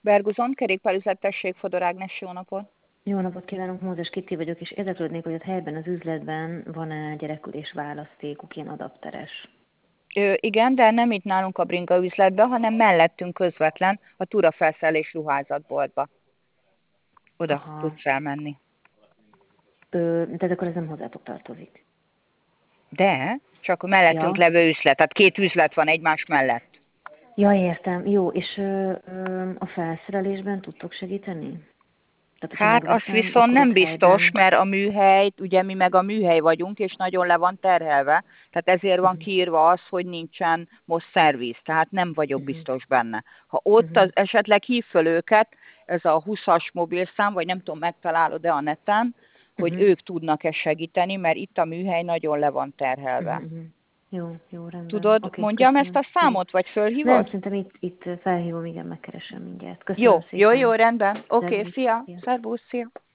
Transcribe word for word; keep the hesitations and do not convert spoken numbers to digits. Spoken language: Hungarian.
Berguzon, kerékpárüzlet, tessék, Fodor Ágnes, jó napot! Jó napot kívánok, Mózes Kitti vagyok, és érdeklődnék, hogy ott helyben az üzletben van-e gyerekülés választékuk, ilyen adapteres. Ö, igen, de nem itt nálunk a bringa üzletben, hanem mellettünk közvetlen a Tura felszerelés ruházatboltba. Oda Aha. tudsz elmenni. Ö, de akkor ez nem hozzátok tartozik. De, csak a mellettünk Ja? levő üzlet, tehát két üzlet van egymás mellett. Ja, értem. Jó, és ö, ö, a felszerelésben tudtok segíteni? Tehát, hogyha Hát azt megveszem, viszont akkor ott nem biztos, helyben... mert a műhely, ugye mi meg a műhely vagyunk, és nagyon le van terhelve, tehát ezért van Uh-huh. kiírva az, hogy nincsen most szerviz, tehát nem vagyok Uh-huh. biztos benne. Ha ott Uh-huh. az esetleg hív föl őket, ez a húszas mobilszám, vagy nem tudom, megtalálod-e a neten, hogy Uh-huh. ők tudnak-e segíteni, mert itt a műhely nagyon le van terhelve. Uh-huh. Jó, jó, rendben. Tudod, Oké, okay, mondjam ezt köszönöm. a Igen. számot, vagy Nem, fölhívod? szerintem itt, itt felhívom, igen, megkeresem mindjárt. Köszönöm Jó, jó, jó, szépen. rendben. Oké, okay, Szervusz. szia, Szia. szervusz, szia.